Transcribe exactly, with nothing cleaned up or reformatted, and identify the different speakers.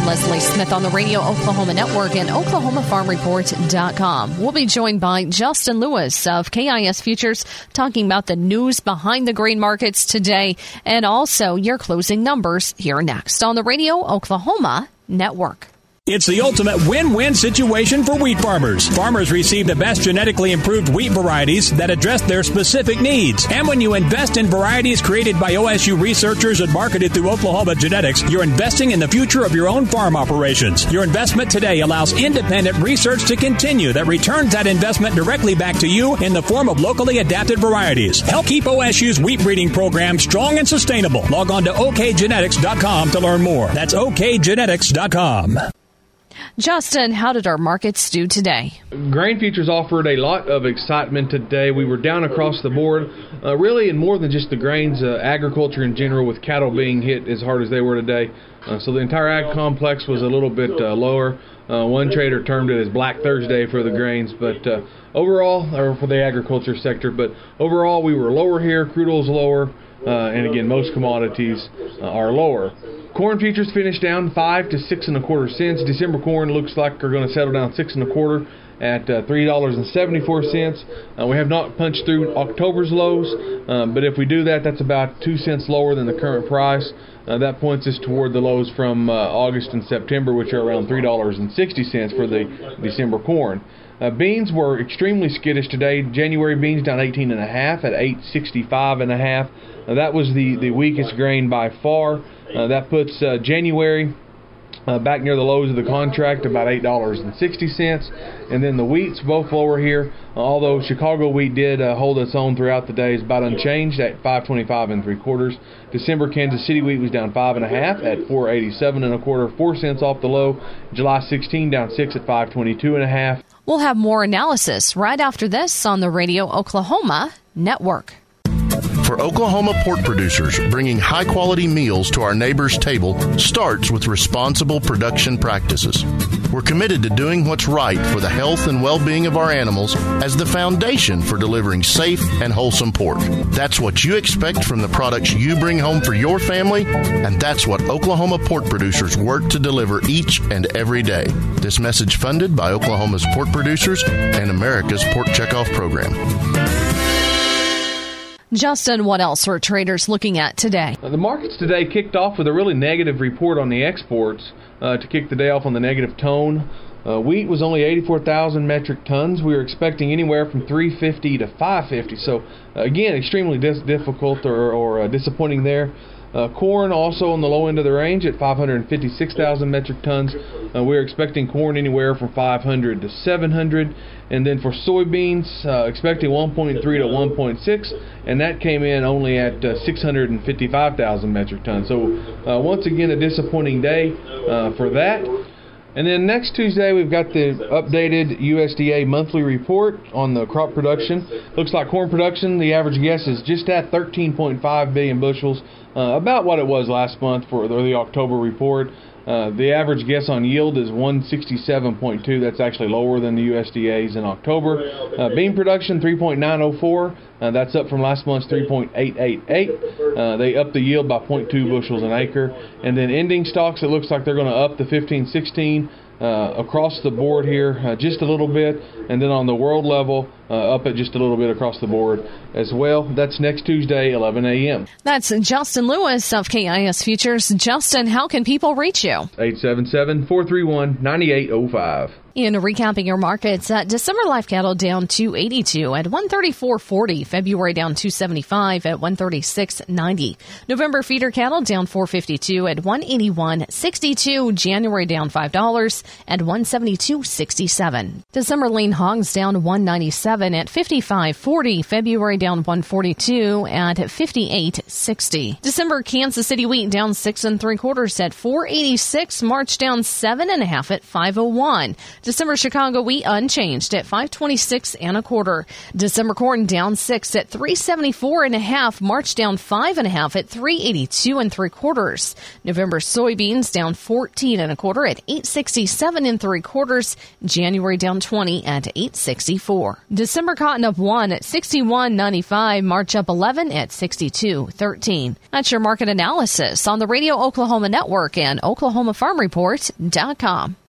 Speaker 1: I'm Leslie Smith on the Radio Oklahoma Network and Oklahoma Farm Report dot com. We'll be joined by Justin Lewis of K I S Futures talking about the news behind the grain markets today and also your closing numbers here next on the Radio Oklahoma Network.
Speaker 2: It's the ultimate win-win situation for wheat farmers. Farmers receive the best genetically improved wheat varieties that address their specific needs. And when you invest in varieties created by O S U researchers and marketed through Oklahoma Genetics, you're investing in the future of your own farm operations. Your investment today allows independent research to continue that returns that investment directly back to you in the form of locally adapted varieties. Help keep O S U's wheat breeding program strong and sustainable. Log on to O K genetics dot com to learn more. That's O K genetics dot com.
Speaker 1: Justin, how did our markets do today?
Speaker 3: Grain futures offered a lot of excitement today. We were down across the board, uh, really in more than just the grains, uh, agriculture in general, with cattle being hit as hard as they were today. Uh, so the entire ag complex was a little bit uh, lower. Uh, one trader termed it as Black Thursday for the grains, but uh, overall, or for the agriculture sector, but overall we were lower here. Crude oil's lower, uh, and again, most commodities uh, are lower. Corn futures finished down five to six and a quarter cents. December corn looks like they're going to settle down six and a quarter at uh, three dollars and seventy-four cents. Uh, we have not punched through October's lows, um, but if we do that, that's about two cents lower than the current price. Uh, that points us toward the lows from uh, August and September, which are around three dollars and sixty cents for the December corn. Uh, beans were extremely skittish today. January beans down eighteen and a half at eight sixty-five and a half. Uh, that was the, the weakest grain by far. Uh, that puts uh, January uh, back near the lows of the contract, about eight dollars and sixty cents. And then the wheats both lower here, uh, although Chicago wheat did uh, hold its own throughout the day, is about unchanged at five twenty-five and three quarters. December Kansas City wheat was down five and a half at four eighty-seven and a quarter, four cents off the low. July sixteenth down six at five twenty-two and a half.
Speaker 1: We'll have more analysis right after this on the Radio Oklahoma Network.
Speaker 4: For Oklahoma pork producers, bringing high-quality meals to our neighbors' table starts with responsible production practices. We're committed to doing what's right for the health and well-being of our animals as the foundation for delivering safe and wholesome pork. That's what you expect from the products you bring home for your family, and that's what Oklahoma pork producers work to deliver each and every day. This message funded by Oklahoma's pork producers and America's Pork Checkoff Program.
Speaker 1: Justin, what else are traders looking at today?
Speaker 3: Uh, the markets today kicked off with a really negative report on the exports uh, to kick the day off on the negative tone. Uh, wheat was only eighty-four thousand metric tons. We were expecting anywhere from three fifty to five fifty. So, uh, again, extremely dis- difficult or, or uh, disappointing there. Uh, corn also on the low end of the range at five hundred fifty-six thousand metric tons. Uh, we're expecting corn anywhere from five hundred to seven hundred. And then for soybeans, uh, expecting one point three to one point six, and that came in only at uh, six hundred fifty-five thousand metric tons. So uh, once again, a disappointing day uh, for that. And then next Tuesday, we've got the updated U S D A monthly report on the crop production. Looks like corn production, the average guess is just at thirteen point five billion bushels, uh, about what it was last month for the, the October report. Uh, the average guess on yield is one sixty-seven point two. That's actually lower than the U S D A's in October. Uh, bean production, three point nine oh four. Uh, that's up from last month's three point eight eight eight. Uh, they upped the yield by zero point two bushels an acre. And then ending stocks, it looks like they're going to up the fifteen sixteen uh, across the board here uh, just a little bit. And then on the world level, uh, up it just a little bit across the board as well. That's next Tuesday, eleven a.m.
Speaker 1: That's Justin Lewis of K I S Futures. Justin, how can people reach you?
Speaker 3: eight seven seven, four three one, nine eight oh five.
Speaker 1: In recapping your markets, uh, December live cattle down two eighty-two at one thirty-four forty. February down two seventy-five at one thirty-six ninety. November feeder cattle down four fifty-two at one eighty-one sixty-two. January down five dollars at one seventy-two sixty-seven. December lean hogs down one ninety-seven at fifty-five forty. February down one forty-two at fifty-eight sixty. December Kansas City wheat down six and three quarters at four eighty-six. March down seven and a half at five oh one. December Chicago wheat unchanged at five twenty-six and a quarter. December corn down six at three seventy-four and a half. March down five and a half at three eighty-two and three quarters. November soybeans down fourteen and a quarter at eight sixty-seven and three quarters. January down twenty at eight sixty-four. December cotton up one at sixty-one ninety-five. March up eleven at sixty-two thirteen. That's your market analysis on the Radio Oklahoma Network and Oklahoma Farm Report dot com.